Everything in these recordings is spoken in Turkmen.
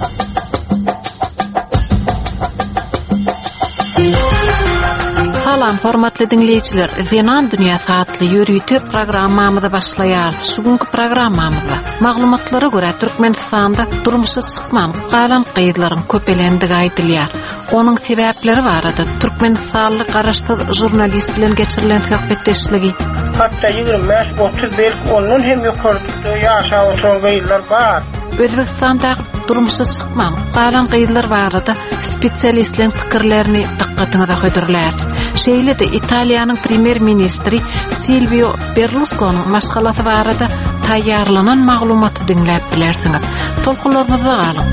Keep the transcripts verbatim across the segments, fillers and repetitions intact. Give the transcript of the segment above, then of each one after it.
Salam hormatly dinleyijiler. Zenan Dünyasy adly ýürüýtü programmamyzy başlaýar. Şugunky programmamyzda maglumatlara görä Türkmenistanda durmuşa çykman galan gaýdylaryň köpelendigi aýdylýar. Onuň sebäpleri barada Türkmenistanly garaşdyr jurnalist bilen geçirilen söhbetdeşligi. Hatta ýygrimi beş otuz belki onun hem ýokardy ýaşap oturan gaýdylar bar. Özbekistanda durmuşa çykman galan gaýdylar barada spesialistlerin pikirlerini diqqatyňyza hödürler. Şeýle de Italiýanyň premier ministri Silvio Berlusconi maşgalasy barada taýýarlanan maglumaty dinläp bilersiňiz. Tolkunlarymyza galyň.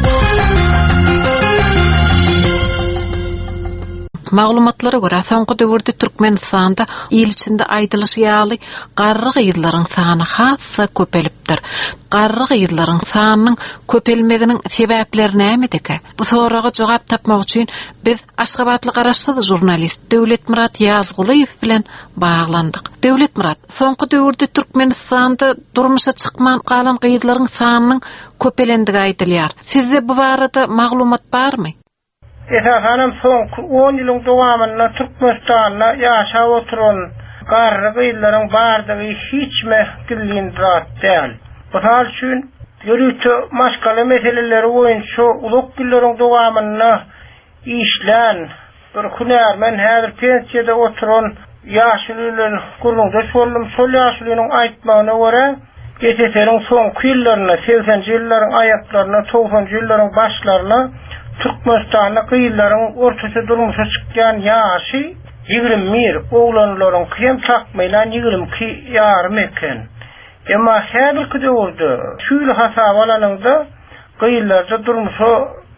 Maglumatlara görä soňky döwürde Türkmenistanda ýyl içinde aýdylýaly garry gaýdylaryň sany hassa köpelipdir. Garry gaýdylaryň sanynyň köpelmeginiň sebäpleri näme-deke? Bu soraga jogap tapmak üçin biz Aşgabatly garaşdyr jurnalist Döwletmurat Ýazgulyýew bilen baglandyk. Döwletmurat, soňky döwürde Türkmenistanda durmuşa çykman galan gaýdylaryň sanynyň köpelendigi aýdylýar. Sizde bu barada maglumat barmy? Esasanam soňky on ýylyň dowamynda Türkmenistanda ýaşap oturan garry gaýdylaryň bardygy hiç mehkilliğindirat däl. Bular üçin ýürüýtü maşgala meseleleri boýunça uluk ýyllaryň dowamynda işlän bir hünärmen häzir pensiýada oturan ýaşlylyň gurulda şollum şol ýaşlynyň aýtmagyna görä geçeteriň soňky ýyllaryna seksenji ýyllaryň aýaklaryna togsanji ýyllaryň başlaryna Türkmenistanda gaýdylaryň ortaça durmuşa çykýan ýaşy ýygrimi bir, oglanlaryň hem takmaýlan ýygrimi iki ýarym eken. Emma häzirki döwürde şuýly hasap alanynda gaýdylarda durmuşa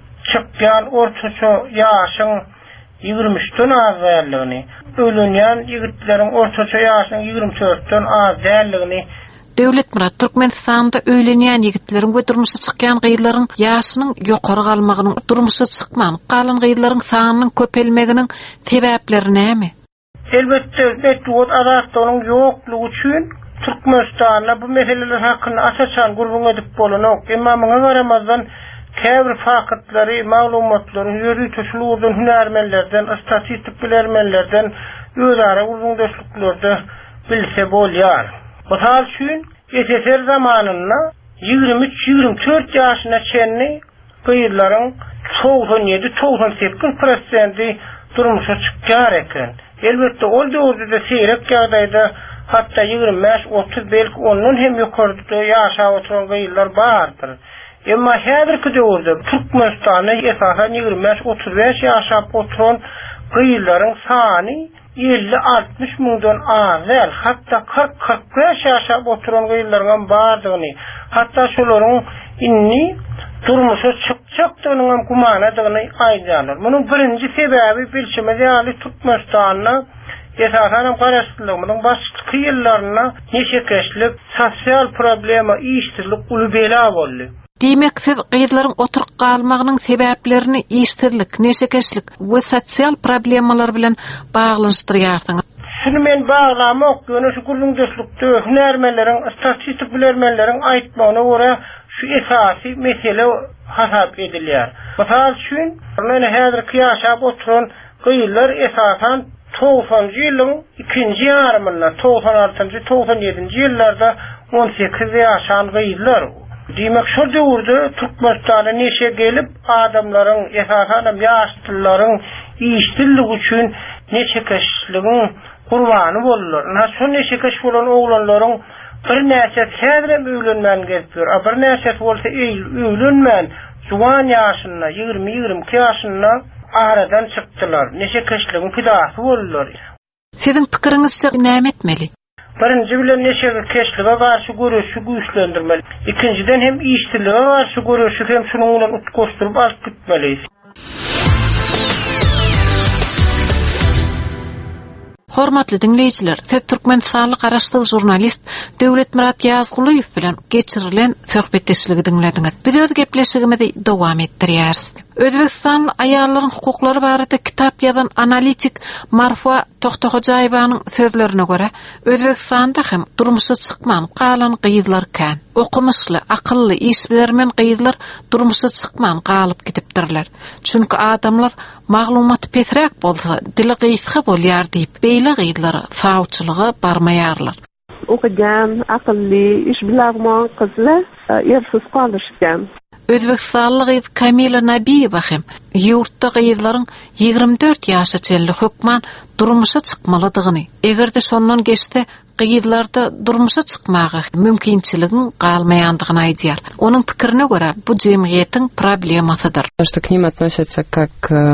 çykýan ortaça ýaşyň ýygrimi üçden az däldigini, ölenýän ýigitleriň ortaça ýaşynyň ýygrimi dörtden az däldigini. Döwletmurat Türkmenistanda öýlenýän ýigitlerin we durmuşa çykýan gaýdylaryň ýaşynyň ýokary galmagynyň durmuşa çykman galan gaýdylaryň sanynyň köpelmeginiň sebäpleri näme? Elbetde etdiwat adatlaryň ýoklugy üçin Türkmenistanda bu meseleler hakkında asasan gurbun edip bolanok. Emma muňa garamazdan käbir fakytlary, maglumatlary ýürüýtü şulurdan hünärmenlerden, statistik bilermenlerden, özara uzun döşlüklerdi bilse bolýar. Bular üçin geçer zamanynda ýygrimi üç ýygrimi dört ýaşyna çenli gaýdylaryň togsan ýedi togsan sekiz prosenti durmuşa çykýar eken. Elbetde ol döwürde seýrek ýagdaýda hatta ýygrimi beş otuz belki onun hem ýokardy ýaşap oturan gaýdylar bardyr. Emma häzirki döwürde Türkmenistanda esasan ýygrimi beş otuz beş ýaşap oturan gaýdylaryň sany elli altmış müňden az däl, hatta kırk kırk beş ýaşap oturan gaýdylaryň bardygyny, hatta şolaryň inni durmuşa çykjakdygyny hem gumanadygyny aýdýarlar. Munyň birinji sebäbi bilşime ýaly Türkmenistanda esasan garaşdyrlygymyň başky ýyllaryna neşekeşlik, sosial problema, işsizlik uly bela boldy. Demek siz gaýdylaryň oturup galmagynyň sebäplerini işsizlik, neşekeşlik we sosial problemalar bilen baglanşdyrýarsyňyz. Şunu men baglamak ýöne şu gurulmuşlukda hünärmenleriň, statistik bilermenleriň aýtmagyna görä şu esasy mesele hasap edilýär. Mysal üçin, meni häzirki ýaşap oturan gaýdylar esasan togsanji ýylyň ikinji ýarymynda, togsan altıncı togsan ýedinji ýyllarda on sekiz ýaşan gaýdylar. Demek şu döwürde Türkmenistana neşe gelip adamlaryň esasan ýaşlylaryň işsizlik üçin neşekeşligiň gurbany bolurlar. Na şu neşekeş bolan oglanlaryň bir näçe häzir öýlenmän gelipdir. A bir näçe bolsa öýlenmän juwan ýaşynda ýygrimi ýygrimi iki ýaşynda aradan çykdylar. Neşekeşligiň pidasy bolurlar. Siziň pikiriňizçe näme etmeli? Birinci bilen neşekeşlige garşy görüşi güýçlendirmeli. İkinciden hem işsizlige garşy görüşi hem şunuň bilen utgoşdurup alyp gitmeli. Hormatly dinleyijiler, siz Türkmenistanly garaşdyr jurnalist Döwletmurat Ýazgulyýew bilen geçirilen söhbetdeşligi dinlediňiz. Biz öz gepleşigimizi dowam etdirýäris. Özbekistan ayarların hukuklary barada kitap yazan analitik Marfa Toxtoxojayewaning sözlerine göre Özbekistanda hem durmuşa çıkman qalan qyydlar kan. Okumuşly, akıllı, işbilermen qyydlar durmuşa çıkman qalıp gidipdirler. Çünkü adamlar maglumat petrak bolsa, dili qyysga bolýar diýip beýle qyydlara sawçylygy barmaýarlar. Okuyan, akıllı, işbilermen kızlar yersiz kalışkan. Özbekistanlı qyz Kamila Nabiyewa hem ýurtda qyzlaryň ýygrimi dört ýaşa çenli hukman durmuşa çykmalydygyny, egerde şondan geçse qyzlarda durmuşa çykmagy mümkinçiligiň galmaýandygyny aýdýar. Onuň pikirine göre bu jemgyýetiň problemasydyr. Что к ним относятся как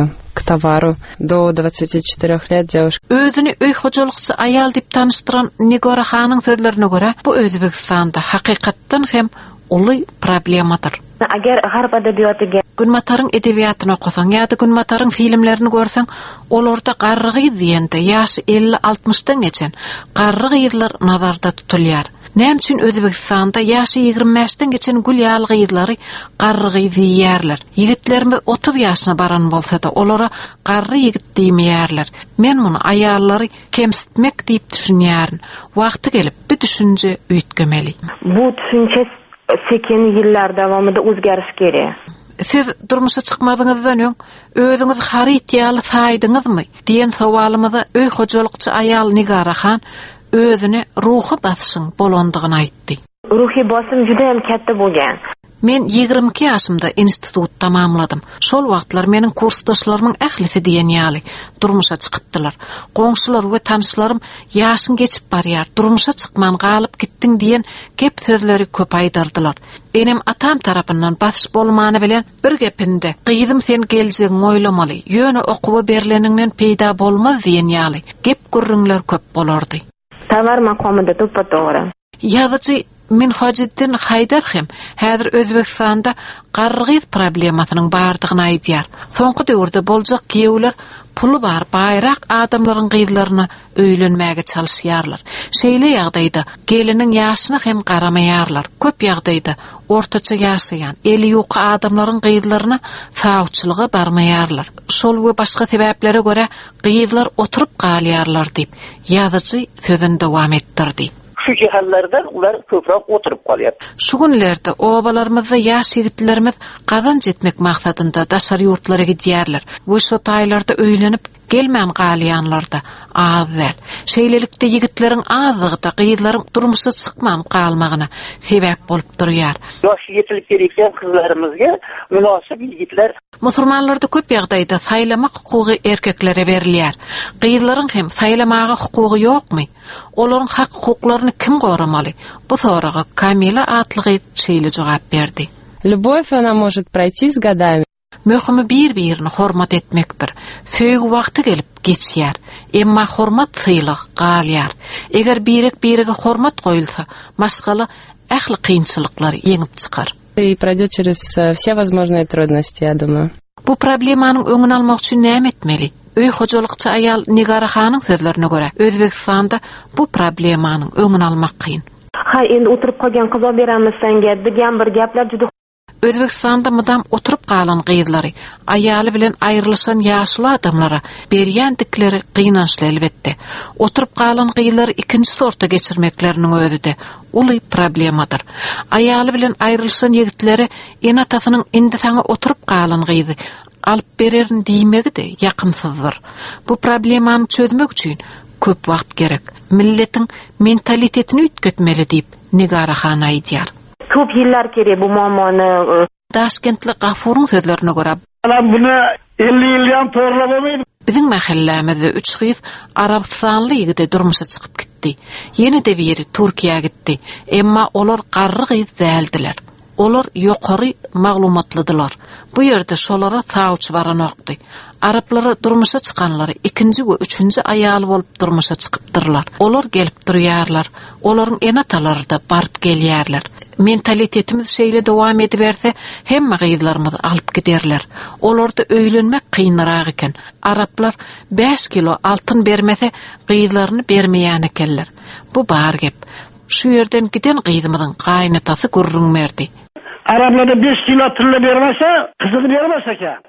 к товару. До двадцати четырёх лет девушка. Özüni öý hojalykçy ayal diýip tanıştyran Nigora hanyň sözlerine göre bu Özbekistanda hakykatdan hem uly problemadyr. Agar garp edebiyatyga Günmataryň edebiýatyny okusaň ýa-da Günmataryň filmlerini görseň, olarda garrygy diýende ýaşy elli altmışdan geçen garrygy ýyllar nazarda tutulýar. Näme üçin Özbekistanda ýaşy ýygrimi beşden geçen gül ýaly ýyllary garrygy diýýärler. Ýigitlerimiz otuz ýaşyna baran bolsa da olara garry ýigit diýmeýärler. Men muny aýallary kemsitmek diýip düşünýärin. Wagty gelip bir düşünje üýtgemeli. bu düşünçe sekin yıllar davamında özgeriş gerek. Siz durmuşa çıkmadığınızdan öň özüňiz harit ýaly saýdyňyzmy diýen sowalymyza öý hojalykçy ayal Nigara han özüne ruhy basyşyň bolandygyny aýtdy. Ruhi basym juda hem katta bolgan. Men ýygrimi iki ýaşymda institut tamamladım. Şol wagtlar meniň kursdaşlarymyň ählisi diýen ýaly durmuşa çykypdylar. Goňşular we tanışlarym ýaşyň geçip barýar, durmuşa çykman galyp gitdiň diýen gep sözleri köp aýdyrdylar. Enem atam tarapyndan basyş bolmany bilen bir gepinde "Gyzym sen geljegiň oýlamaly, ýöne okuwa berileniňden peýda bolmaz" diýen ýaly gep gürrüňler köp bolardy. Tavar makamında topa-toğra. Ýazyjy Minhajiddin Haydar hem häzir Özbekistanda garrygy problemasynyň bardygyny aýdýar. Soňky döwürde boljak giýewler pulu bar baýrak adamlaryň gyzlaryna öýlenmäge çalyşýarlar. Şeýle ýagdaýda geliniň ýaşyna hem garamaýarlar. Köp ýagdaýda ortaça ýaşaýan, eli ýok adamlaryň gyzlaryna sawçylygy barmaýarlar. Şol we başga sebeplere göre gyzlar oturup galýarlar diýip ýazyjy sözüni dowam etdirdi. Şu cihallardan ular köprek oturup kalýar. Şu günlerde obalarymyzda ýaş ýigitlerimiz gazan jetmek maksatynda daşary ýurtlara gidýärler. Bu şu taýlarda öýlenip gelmän galýanlarda azal. Şeýlelikde ýigitleriň azlygy gyzlaryň durmuşa çykman galmagyna sebäp bolup durýar. Ýaş ýetilip gerekden kızlarymyzga münasip ýigitler Musulmanlarda köp ýagdaýda saýlamak hukugy erkeklere berilýär. Gyzlaryň hem saýlamaga hukugy ýokmy? Olaryň hak hukuklaryny kim goramaly? Bu soraga Kamila atly gyz şeýle jogap berdi. Любовь, она может пройти с годами. Möhimi bir-birini hormat etmekdir. Söýgü wagty gelip geçýär. Emma hormat syýlyk galýar. Eger birek-birege hormat goýulsa, maşgaly ähli kynçylyklary ýeňip çykar. И пройдет через все возможные трудности, я думаю. Bu problemanyň öňüni almak üçin näme etmeli? Öý hojalykçy ayal Nigara hanyň sözlerine göre Özbekistanda bu problemanyň öňüni almak kyn. Ha endi oturup kalgan kyza beramiz senge diýen bir gaplar juda Özbekistanda mudam oturup galan gyzlary, aýaly bilen aýrylyşan ýaşly adamlara berýändikleri gynançly elbetde. Oturup galan gyzlary ikinji sorta geçirmekleriniň özüde uly problemadyr. Aýaly bilen aýrylyşan ýigitleri ene atasynyň indi saňa oturup galan gyzy alyp bererin diýmegi de ýakymsyzdyr. Bu problemany çözmek üçin köp wagt gerek. Milletiň mentalitetini ütketmeli diýip Nigara han aýdýar. köp yıllar gerek bu muammony. Daşkentli Gafuryň sözlerine göre Buna elli ýyldan torlap bolmaýdy. Biziň mahallamyzda üç gyz Arabistanly ýigide durmuşa çykyp gitdi. Ýene de biri Türkiýe gitdi. Emma olar garry gyz däldiler. Olar ýokary maglumatlydylar. Bu ýerde şolara sawçy baran okdy. Araplara durmuşa çıkanları ikinci ve üçüncü ayalı bolup durmuşa çıkıpdırlar. Olar gelip durýarlar. Olaryň enatalary da barıp gelýärler. Mentalitetimiz şeýle dowam ediberse hemme gyzlarymyzy alyp giderler. Olarda öýlenmek kynaraak eken. Araplar beş kilo altın bermese gyzlaryny bermeýän ekenler. Bu bar gep. Şu ýerden giden gyzymyzyň gaýnatasy gurrunmerdi. Araplarda beş kilo tırla bermese, kızını bermese ki.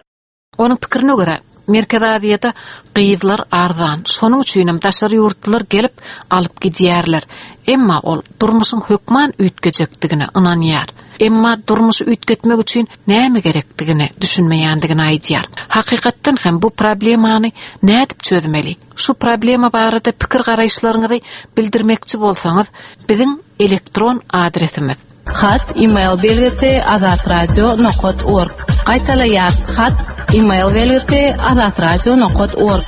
Onun pikirine göre Merkez Aziýada gyýdylar arzan. Şonuň üçin hem daşary ýurtlar gelip alyp gidýärler. Emma ol durmuşyň hökman üýtgejekdigine inanýar. Emma durmuşy üýtgetmek üçin näme gerekdigini düşünmeýändigini aýdýar. Hakykatdan hem bu problemany nädip çözmeli? Şu problema barada pikir garaýşlaryňyzy bildirmekçi bolsaňyz, biziň elektron adresimiz Hat email belgisi azatradio nokta org. Qaytalayat hat email belgisi azatradio nokta org.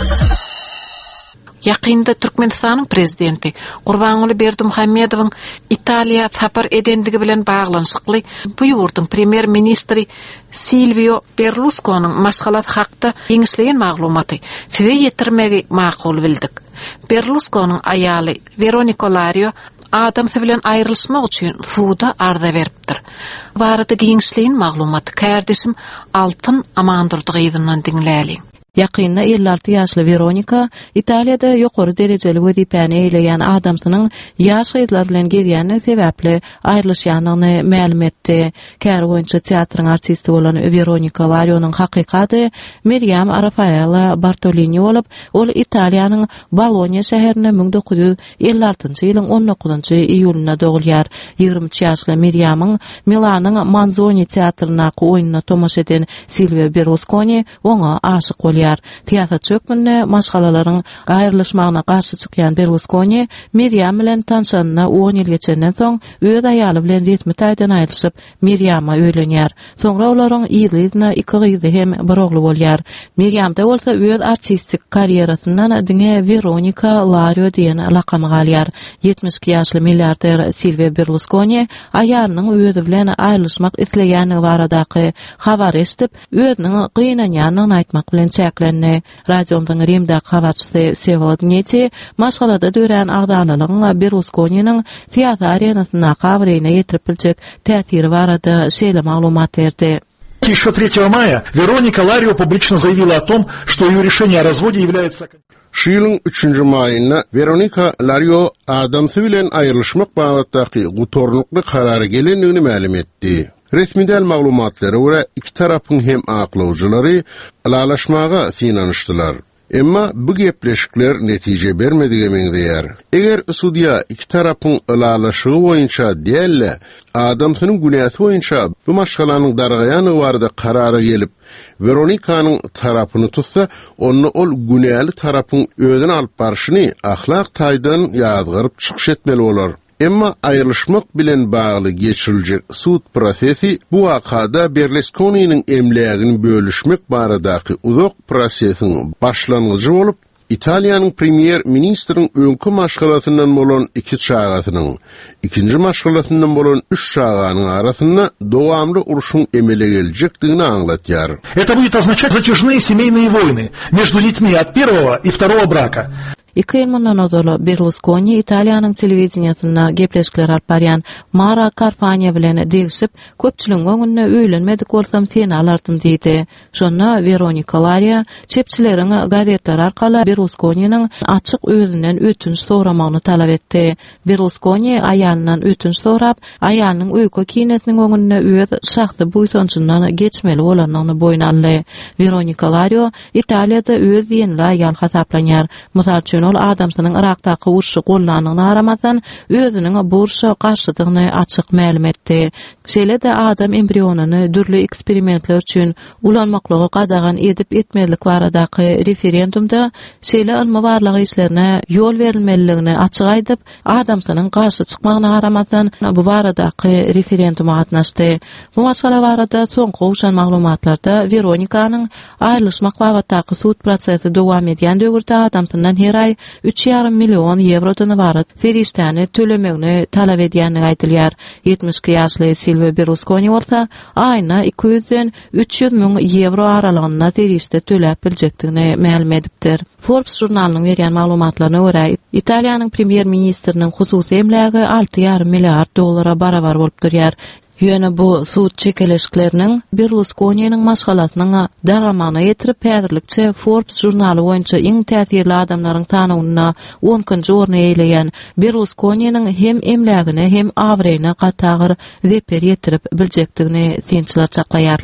Yakında Türkmenistanyň prezidenti Gurbanuly Berdimuhammedowyň Italiýa sapar edendigi bilen baglanyşykly bu ýurtyň premier ministri Silvio Berlusconiň maşgalat hakda ýeňişleýän maglumaty size ýetirmegi makul bildik. Berlusconiň aýaly Veronica Lario adam bilen aýrylşmak üçin suwda arda beripdir. Barada giňişleýän maglumaty kardeşim Altyn Amandurdygyňdan diňläli. Yakynda elli alty ýaşly Veronika Italiýada ýokary derejeli wezipany eýleýän adamsynyň ýaş gyzlar bilen gezýäni sebäpli aýrylyşýanyny ma'lum etdi. Kär boýunça teatryň artisti bolan Veronika Lario'nyň hakykaty Miriam Rafaela Bartolini bolup, ol Italiýanyň Bologna şäherine ming dokuz ýüz elli altynjy ýylyň on dokuzynjy iýulynda dogulýar. ýygrimi üç ýaşly Miriamyň Milanyň Manzoni teatryna oýunyna tomaşa eden Silvio Berlusconi oňa aşyk bolýar. Teatr çökmünde maşgalalaryň aýrylyşmagyna garşy çykýan Berlusconi Miriam bilen tanşanyna on ýyl geçenden soň öz aýaly bilen resmi taýdan aýrylyşyp Miriama öýlenýär. Soňra olaryň ýylyna iki gyzy hem bir ogly bolýar. Miriam-da bolsa öz artistik karýerasyndan diňe Veronica Lario diýen lakamy galýar. yetmiş iki ýaşly milliarder Silvio Berlusconi aýalynyň özü bilen aýrylyşmak isleýäni baradaky habar eşitip özüniň gynanýanyny aýtmak bilen çäklenni. Radiomyň Rimde habarçysy Sevol Dneti maşgalada dören agdalylygyň Berlusconi'niň teatr arenasyna kabryna ýetirip biljek täsiri barada şeýle maglumat berdi. Еще третьего мая Вероника Ларио публично заявила о том, что ее решение о разводе является... Şylyň üçünji maýynda Veronika Lario adamsy bilen aýrylyşmak bagatdaky gutornukly karary gelendigini ma'lum etdi. Resmi maglumatlara göre iki tarapyň hem aklawjylary alalaşmaga synanyşdylar. Emma bu gepleşikler netije bermediği meňzeýär. Eger sudiýa iki tarapyň alalaşygy boýunça diýelle, adamsynyň günäsi boýunça bu maşgalanyň dargaýany barada karary gelip, Veronikanyň tarapyny tutsa, onu ol günäli tarapyň özüne alyp barşyny ahlak taýdan ýazgyryp çykyş etmeli bolar. Emma aýrylyşmak bilen bagly geçiriljek sud prosesi bu wakada Berlusconi'niň emlägini bölüşmek baradaky uzak prosesiň başlangyjy bolup, Italiýanyň premier ministriň öňkü maşgalatyndan bolan iki çagatynyň, ikinji maşgalatyndan bolan üç çaganyň arasynda dowamly uruşyň emele geljekdigini aňlatýar. Это будет означать затяжные семейные войны между детьми от первого и второго брака. İki yıl mundan ozulu Berlusconi Italiýanyň telewiziýasyna gepleşikler alyp barýan Mara Carfagna bilen degişip, köpçüliň öňünde öýlenmedik bolsam seni alartym diýdi. Şonda Veronica Lario çepçileriň gazetler arkaly Berlusconi'niň açyk özünden ötünç soramagyny talap etdi. Berlusconi aýalyndan ötünç sorap, aýalynyň öýkü kinesiniň öňünde öz şahsy buýsançyndan geçmeli bolanyny boýuna aldy. Veronica Lario Italiýada öz ýeni aýal hasaplanýar. Mysal üçin ol adamsynyň Irakdaky urşy gollanyny aramazdan özüniň burşa garşydygyny açyk ma'lum etdi. Şeýle-de adam embrionany dürli eksperimentler üçin ulanmaklygy gadagan edip etmezlik baradaky referendumda şeýle alma barlygy işlerine ýol berilmeliligini açyk aýdyp, adamsynyň garşy çykmagyna aramazdan bu baradaky referenduma gatnaşdy. Bu masala barada soňky uşan maglumatlarda Veronikanyň aýrylyşmak bagatdaky sud prosesi dowam edýän döwürde adamsynyň her ay üç ýarym million eurodan ibaret seriştäni tölemegini talap edýäni aýdylýar. yetmiş iki ýaşly Silvio Berlusconi bolsa aýyna iki ýüzden üç ýüz miň euro aralygyna serişde töläp biljekdigini ma'lum edipdir. Forbes jurnalynyň berýän maglumatlaryna görä, Italiýanyň premier ministriniň hususy emlägi alty ýarym milliard dollara barabar bolup durýar. Ýöne bu sud çekeleşikleriniň Berlusconi'niň maşgalasynyň daramagyna ýetirip häzirlikçe Forbes jurnaly boýunça iň täsirli adamlaryň tanygyna onunçy orny eýleýän Berlusconi'niň hem emlägine hem awreýine gatagyr zeper ýetirip biljekdigini synçylar çaklaýarlar.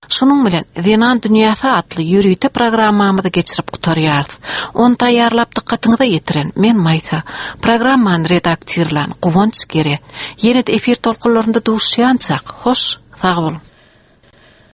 Şunun bilen Zenan Dünyasy atly ýürüýte programmamyzy geçirip gutarýarys. Onu taýýarlap dikkatyňyza ýetiren men Maýsa. Programmany redaktorlan Gowonç gere. Ýene-de efir tolkunlarynda duşýançak. Hoş, sag bolun.